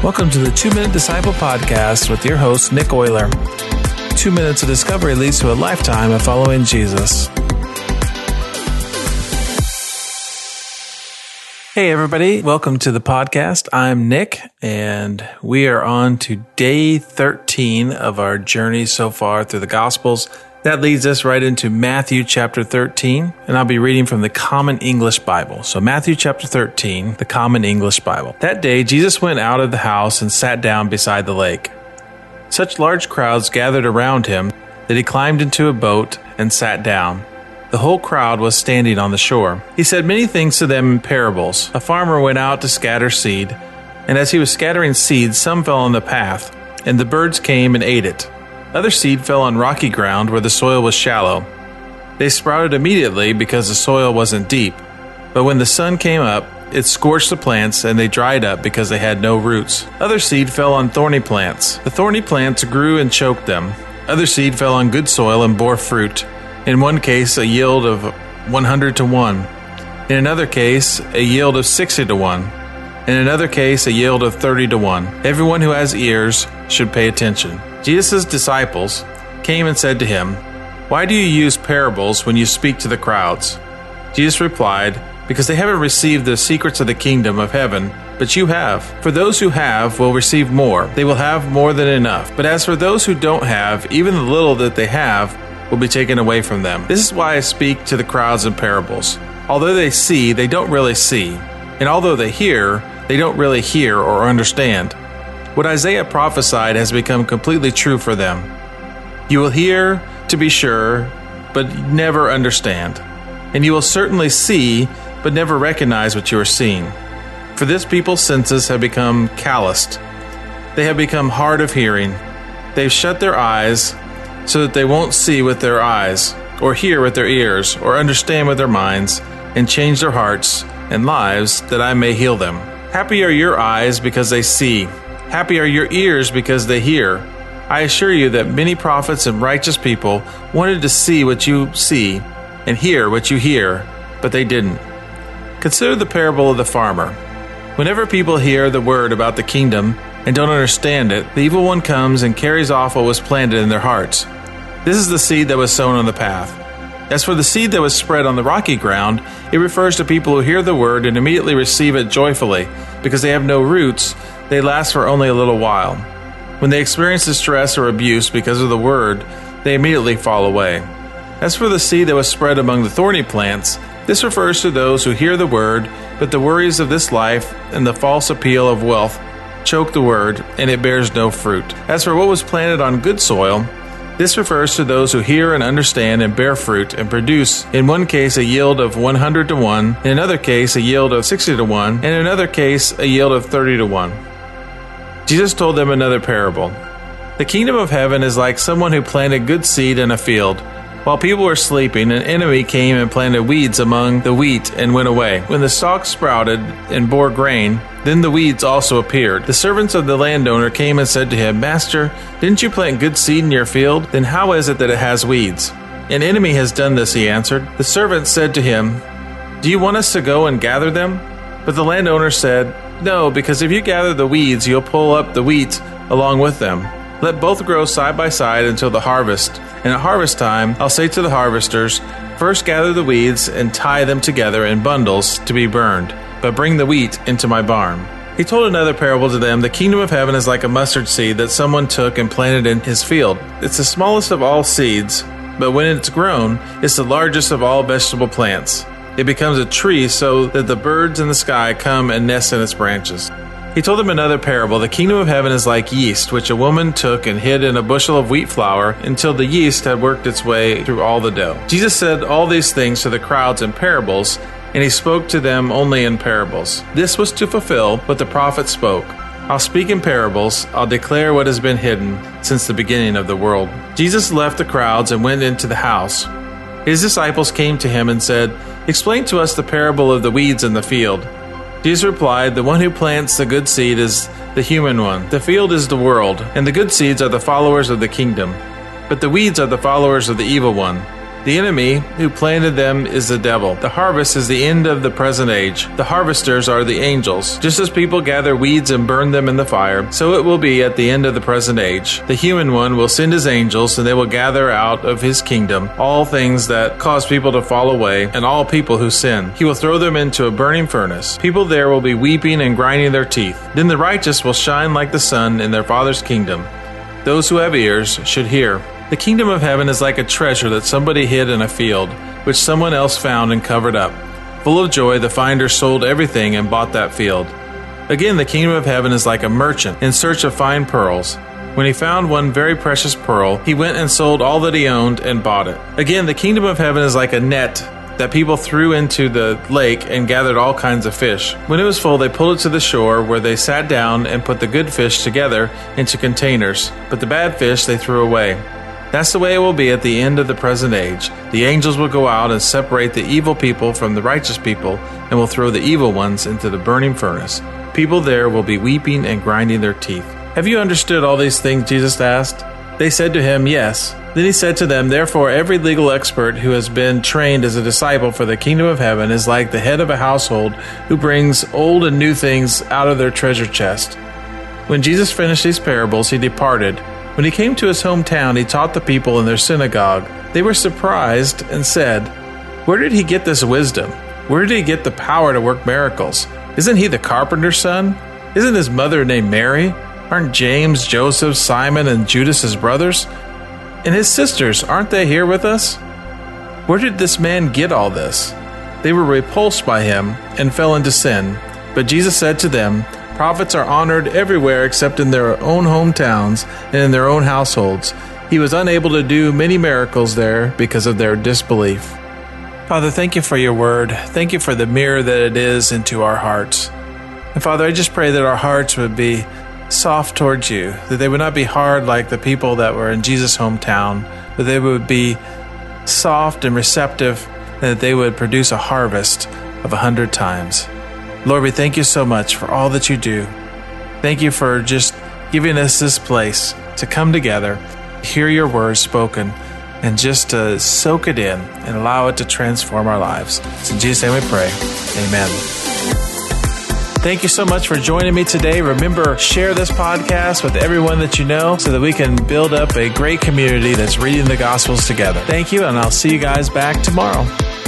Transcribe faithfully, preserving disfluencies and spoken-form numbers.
Welcome to the Two-Minute Disciple Podcast with your host, Nick Euler. Two minutes of discovery leads to a lifetime of following Jesus. Hey, everybody. Welcome to the podcast. I'm Nick, and we are on to day thirteen of our journey so far through the Gospels. That leads us right into Matthew chapter thirteen, and I'll be reading from the Common English Bible. So Matthew chapter thirteen, the Common English Bible. That day, Jesus went out of the house and sat down beside the lake. Such large crowds gathered around him that he climbed into a boat and sat down. The whole crowd was standing on the shore. He said many things to them in parables. A farmer went out to scatter seed, and as he was scattering seed, some fell on the path, and the birds came and ate it. Other seed fell on rocky ground where the soil was shallow. They sprouted immediately because the soil wasn't deep. But when the sun came up, it scorched the plants and they dried up because they had no roots. Other seed fell on thorny plants. The thorny plants grew and choked them. Other seed fell on good soil and bore fruit. In one case, a yield of one hundred to one. In another case, a yield of sixty to one. In another case, a yield of thirty to one. Everyone who has ears should pay attention. Jesus' disciples came and said to him, "Why do you use parables when you speak to the crowds?" Jesus replied, "Because they haven't received the secrets of the kingdom of heaven, but you have. For those who have will receive more. They will have more than enough. But as for those who don't have, even the little that they have will be taken away from them. This is why I speak to the crowds in parables. Although they see, they don't really see. And although they hear, they don't really hear or understand. What Isaiah prophesied has become completely true for them. You will hear, to be sure, but never understand. And you will certainly see, but never recognize what you are seeing. For this people's senses have become calloused. They have become hard of hearing. They've shut their eyes so that they won't see with their eyes, or hear with their ears, or understand with their minds, and change their hearts and lives that I may heal them. Happy are your eyes because they see. Happy are your ears because they hear. I assure you that many prophets and righteous people wanted to see what you see and hear what you hear, but they didn't. Consider the parable of the farmer. Whenever people hear the word about the kingdom and don't understand it, the evil one comes and carries off what was planted in their hearts. This is the seed that was sown on the path. As for the seed that was spread on the rocky ground, it refers to people who hear the word and immediately receive it joyfully. Because they have no roots, they last for only a little while. When they experience distress or abuse because of the word, they immediately fall away. As for the seed that was spread among the thorny plants, this refers to those who hear the word, but the worries of this life and the false appeal of wealth choke the word, and it bears no fruit. As for what was planted on good soil, this refers to those who hear and understand and bear fruit and produce, in one case, a yield of one hundred to one, in another case, a yield of sixty to one, and in another case, a yield of thirty to one. Jesus told them another parable. The kingdom of heaven is like someone who planted good seed in a field. While people were sleeping, an enemy came and planted weeds among the wheat and went away. When the stalks sprouted and bore grain, then the weeds also appeared. The servants of the landowner came and said to him, "Master, didn't you plant good seed in your field? Then how is it that it has weeds?" "An enemy has done this," he answered. The servants said to him, "Do you want us to go and gather them?" But the landowner said, "No, because if you gather the weeds, you'll pull up the wheat along with them. Let both grow side by side until the harvest. And at harvest time, I'll say to the harvesters, first gather the weeds and tie them together in bundles to be burned, but bring the wheat into my barn." He told another parable to them. The kingdom of heaven is like a mustard seed that someone took and planted in his field. It's the smallest of all seeds, but when it's grown, it's the largest of all vegetable plants. It becomes a tree so that the birds in the sky come and nest in its branches. He told them another parable. The kingdom of heaven is like yeast, which a woman took and hid in a bushel of wheat flour until the yeast had worked its way through all the dough. Jesus said all these things to the crowds in parables, and he spoke to them only in parables. This was to fulfill what the prophet spoke. I'll speak in parables, I'll declare what has been hidden since the beginning of the world. Jesus left the crowds and went into the house. His disciples came to him and said, "Explain to us the parable of the weeds in the field." Jesus replied, "The one who plants the good seed is the human one. The field is the world, and the good seeds are the followers of the kingdom. But the weeds are the followers of the evil one. The enemy who planted them is the devil. The harvest is the end of the present age. The harvesters are the angels. Just as people gather weeds and burn them in the fire, so it will be at the end of the present age. The human one will send his angels, and they will gather out of his kingdom all things that cause people to fall away, and all people who sin. He will throw them into a burning furnace. People there will be weeping and grinding their teeth. Then the righteous will shine like the sun in their Father's kingdom. Those who have ears should hear. The kingdom of heaven is like a treasure that somebody hid in a field, which someone else found and covered up. Full of joy, the finder sold everything and bought that field. Again, the kingdom of heaven is like a merchant in search of fine pearls. When he found one very precious pearl, he went and sold all that he owned and bought it. Again, the kingdom of heaven is like a net that people threw into the lake and gathered all kinds of fish. When it was full, they pulled it to the shore, where they sat down and put the good fish together into containers, but the bad fish they threw away. That's the way it will be at the end of the present age. The angels will go out and separate the evil people from the righteous people, and will throw the evil ones into the burning furnace. People there will be weeping and grinding their teeth. Have you understood all these things? Jesus asked. They said to him, yes. Then he said to them, therefore every legal expert who has been trained as a disciple for the kingdom of heaven is like the head of a household who brings old and new things out of their treasure chest. When Jesus finished these parables, he departed. When he came to his hometown, he taught the people in their synagogue. They were surprised and said, where did he get this wisdom? Where did he get the power to work miracles? Isn't he the carpenter's son? Isn't his mother named Mary? Aren't James, Joseph, Simon, and Judas his brothers? And his sisters, aren't they here with us? Where did this man get all this? They were repulsed by him and fell into sin. But Jesus said to them, prophets are honored everywhere except in their own hometowns and in their own households. He was unable to do many miracles there because of their disbelief. Father, thank you for your word. Thank you for the mirror that it is into our hearts. And Father, I just pray that our hearts would be soft towards you, that they would not be hard like the people that were in Jesus' hometown, but they would be soft and receptive, and that they would produce a harvest of a hundred times. Lord, we thank you so much for all that you do. Thank you for just giving us this place to come together, hear your words spoken, and just to soak it in and allow it to transform our lives. It's in Jesus' name we pray. Amen. Thank you so much for joining me today. Remember, share this podcast with everyone that you know so that we can build up a great community that's reading the Gospels together. Thank you, and I'll see you guys back tomorrow.